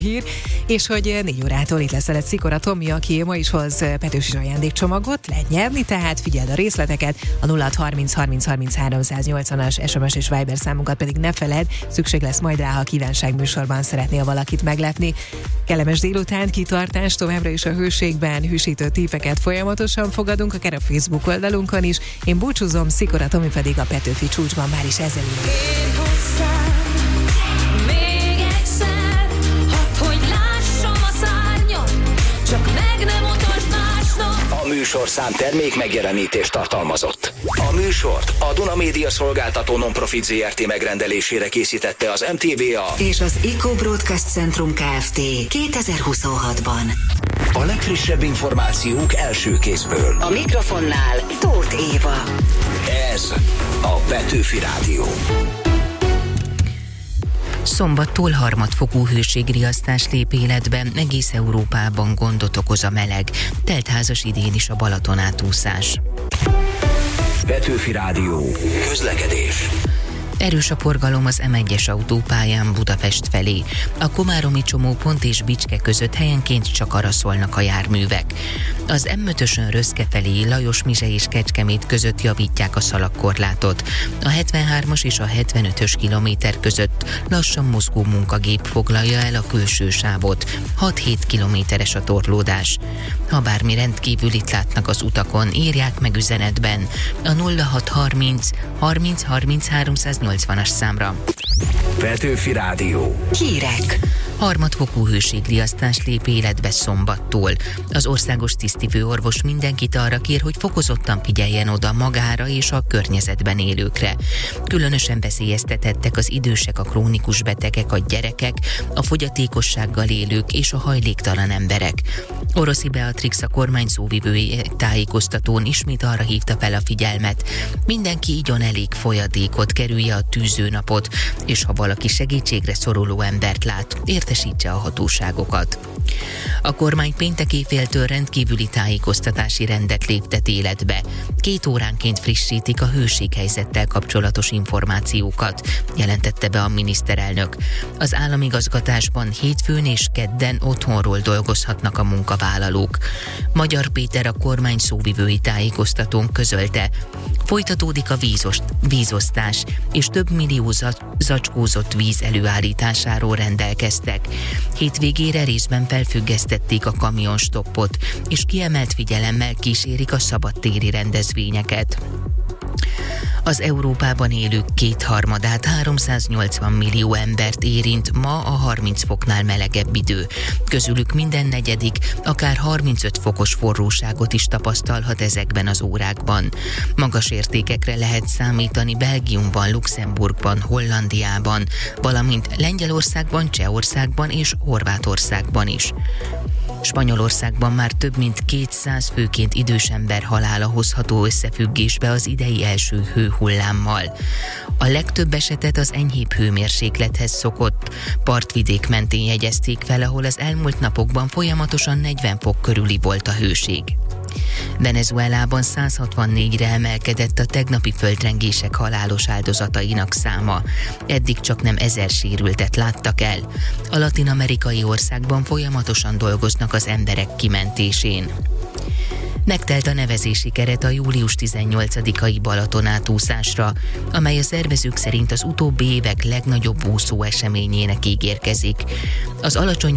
hír, és hogy 4 órától itt lesz veled Szikora Tomi, aki ma is hoz Petőfis ajándékcsomagot, lehet nyerni, tehát figyeld a részleteket, a 0630 30 30 380-as SMS és Viber számunkat pedig ne feledd, szükség lesz majd rá, ha kívánságműsorban szeretnél valakit meglepni. Kellemes délután, kitartás, továbbra is a hőségben, hűsítő típeket folyamatosan fogadunk, akár a Facebook oldalunkon is. Én búcsúzom, Szikora Tomi pedig a Petőfi csúcsban már is ezzel indul. A műsorszám termék megjelenítést tartalmazott. A műsort a Duna Média Szolgáltató Non-Profit Zrt. Megrendelésére készítette az MTVA és az Eco Broadcast Centrum Kft. 2026-ban. A legfrissebb információk első kézből. A mikrofonnál Tóth Éva. Ez a Petőfi Rádió. Szombattól harmadfokú hőségriasztás lép életbe, egész Európában gondot okoz a meleg. Teltházas idén is a Balaton átúszás. Petőfi Rádió. Közlekedés. Erős a forgalom az M1-es autópályán Budapest felé. A komáromi csomópont és Bicske között helyenként csak arra szólnak a járművek. Az M5-ösön Röszke felé Lajos-Mizse és Kecskemét között javítják a szalagkorlátot. A 73-as és a 75-ös kilométer között lassan mozgó munkagép foglalja el a külső sávot. 6-7 kilométeres a torlódás. Ha bármi rendkívül itt látnak az utakon, írják meg üzenetben a 0630 30 30 380-as számra. Petőfi Rádió. Hírek. Harmadfokú hőségriasztás lép életbe szombattól. Az országos tisztifőorvos mindenkit arra kér, hogy fokozottan figyeljen oda magára és a környezetben élőkre. Különösen veszélyeztetettek az idősek, a krónikus betegek, a gyerekek, a fogyatékossággal élők és a hajléktalan emberek. Oroszi Beatrix, a kormány szóvivője tájékoztatón ismét arra hívta fel a figyelmet. Mindenki igyon elég folyadékot, kerülje a tűzőnapot, és ha valaki segítségre szoruló embert lát, értesítse a hatóságokat. A kormány péntek éjféltől rendkívüli tájékoztatási rendet léptet életbe. 2 óránként frissítik a hőséghelyzettel kapcsolatos információkat, jelentette be a miniszterelnök. Az államigazgatásban hétfőn és kedden otthonról dolgozhatnak a munkavállalók. Magyar Péter, a kormány szóvivői tájékoztatón közölte, folytatódik a vízosztás, és több millió zacskózott víz előállításáról rendelkeztek. Hétvégére részben felfüggesztették a kamionstoppot, és kiemelt figyelemmel kísérik a szabadtéri rendezvényeket. Az Európában élők 2/3, 380 millió embert érint ma a 30 foknál melegebb idő. Közülük minden negyedik akár 35 fokos forróságot is tapasztalhat ezekben az órákban. Magas értékekre lehet számítani Belgiumban, Luxemburgban, Hollandiában, valamint Lengyelországban, Csehországban és Horvátországban is. Spanyolországban már több mint 200 főként idős ember halála hozható összefüggésbe az idei első hőhullámmal. A legtöbb esetet az enyhébb hőmérséklethez szokott partvidék mentén jegyezték fel, ahol az elmúlt napokban folyamatosan 40 fok körüli volt a hőség. Venezuelában 164-re emelkedett a tegnapi földrengések halálos áldozatainak száma. Eddig csak nem 1000 sérültet láttak el. A latin-amerikai országban folyamatosan dolgoznak az emberek kimentésén. Megtelt a nevezési keret a július 18-ai Balaton átúszásra, amely a szervezők szerint az utóbbi évek legnagyobb úszó eseményének ígérkezik. Az alacsony